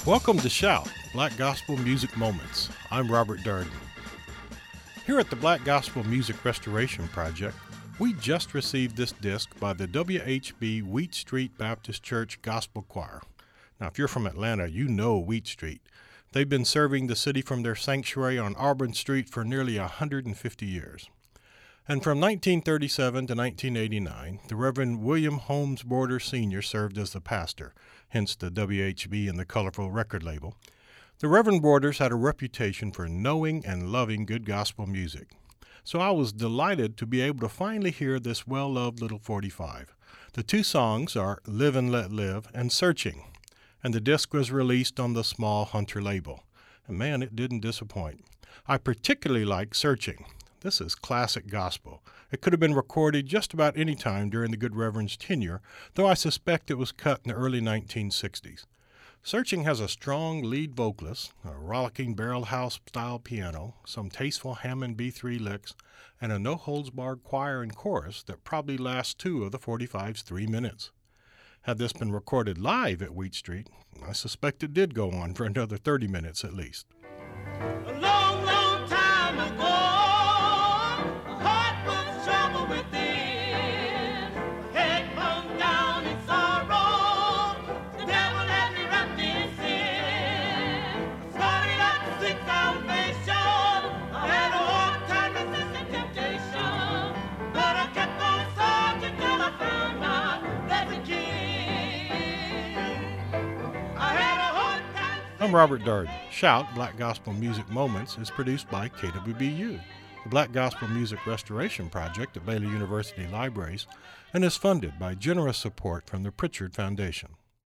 Welcome to Shout, Black Gospel Music Moments. I'm Robert Darden. Here at the Black Gospel Music Restoration Project, we just received this disc by the WHB Wheat Street Baptist Church Gospel Choir. Now, if you're from Atlanta, you know Wheat Street. They've been serving the city from their sanctuary on Auburn Street for nearly 150 years. And from 1937 to 1989, the Reverend William Holmes Border Sr. served as the pastor, hence the WHB and the colorful record label. The Reverend Borders had a reputation for knowing and loving good gospel music. So I was delighted to be able to finally hear this well-loved little 45. The two songs are Live and Let Live and Searching, and the disc was released on the Small Hunter label. And man, it didn't disappoint. I particularly like Searching. This is classic gospel. It could have been recorded just about any time during the good Reverend's tenure, though I suspect it was cut in the early 1960s. Searching has a strong lead vocalist, a rollicking barrel house-style piano, some tasteful Hammond B3 licks, and a no-holds-barred choir and chorus that probably lasts two of the 45's 3 minutes. Had this been recorded live at Wheat Street, I suspect it did go on for another 30 minutes at least. A long, long time ago, a heart was troubled within. My head hung down in sorrow. The devil had me wrapped in sin. I started out to seek salvation. I had a hard time resisting temptation, but I kept on searching till I found my blessed King. I had a hard time. I'm Robert Darden. Shout, Black Gospel Music Moments is produced by KWBU, the Black Gospel Music Restoration Project at Baylor University Libraries, and is funded by generous support from the Pritchard Foundation.